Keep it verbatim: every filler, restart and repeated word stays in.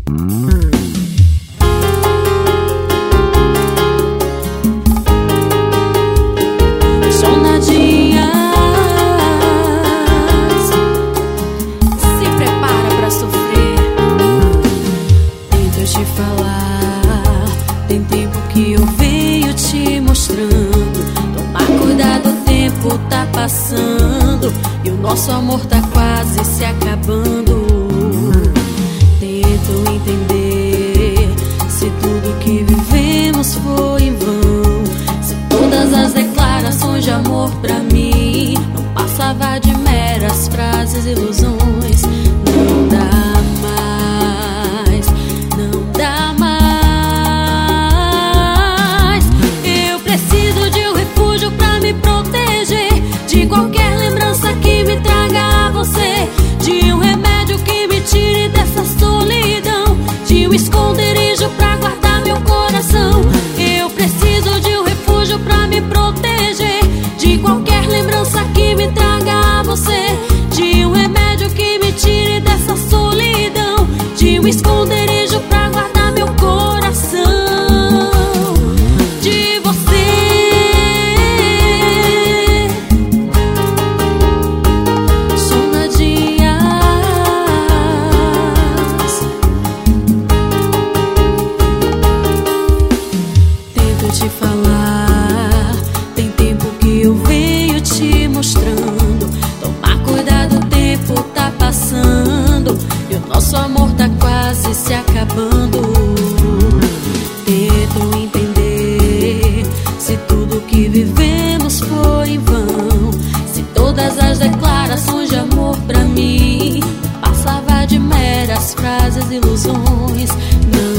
Tem tempo que eu venho te mostrando. Toma cuidado, o tempo tá passando e o nosso amor tá quase se acabando. Tento entender se tudo que vivemos foi em vão, se todas as declarações de amor pra mim não passava de meras frases e ilusões. Não dá mais, não dá mais. Eu preciso de um refúgio pra me proteger de qualquer lembrança que me traga a você, de um remédio que me tire dessa solidão, de um esconderijo pra guardar meu coração. Eu preciso de um refúgio pra me proteger de qualquer lembrança que me traga a você, de um remédio que me tire dessa solidão, de um esconderijo pra guardar meu coração. De você te falar, tem tempo que eu venho te mostrando. Tomar cuidado, o tempo tá passando e o nosso amor tá quase se acabando. Tento entender se tudo que vivemos foi em vão, se todas as declarações de amor pra mim passava de meras frases e ilusões. Não